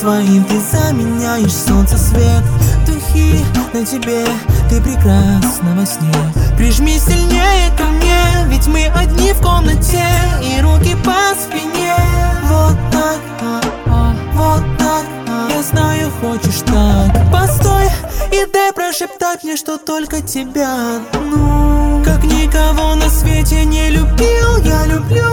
своим ты заменяешь солнце свет. Духи на тебе, ты прекрасна во сне. Прижми сильнее ко мне, ведь мы одни в комнате, и руки по спине. Вот так, вот так. Я знаю, хочешь так. Постой и дай прошептать мне, что только тебя. Ну, как никого на свете не любил, я люблю.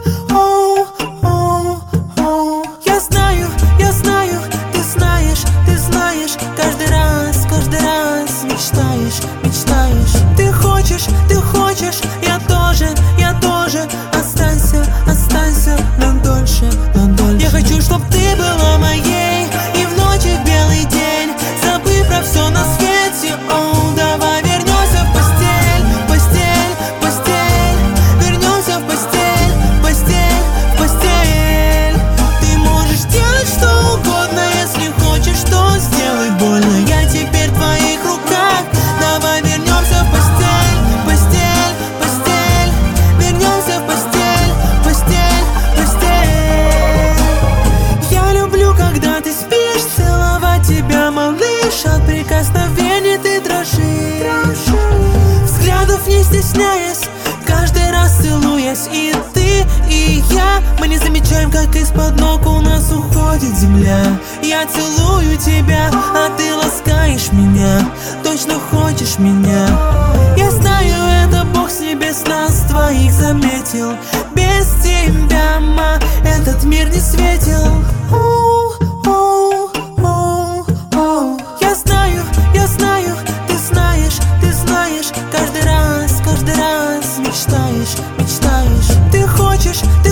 Каждый раз мечтаешь, мечтаешь. Ты хочешь, я тоже. Останься, останься на дольше, на дольше. Я хочу, чтоб ты была моей, и в ночи в белый день, забыв про все на свете. О, давай вернемся в постель, постель, постель. Вернемся в постель, постель, постель. Ты можешь делать что угодно, если хочешь, то сделай больно. Я теперь в твоих руках. Давай вернемся в постель, постель, постель. Вернемся в постель, постель, постель. Я люблю, когда ты спишь, целовать тебя, малыш. От прикосновений ты дрожишь, взглядов не стесняясь, каждый раз целуясь. И ты, и я, мы не замечаем, как из-под ног у нас уходит земля. Я целую тебя, а ты ласкаешь меня. Точно хочешь меня. Я знаю, это Бог с небес нас двоих заметил. Без тебя, ма, этот мир не светил. Я знаю, ты знаешь. Каждый раз мечтаешь, мечтаешь. Ты хочешь,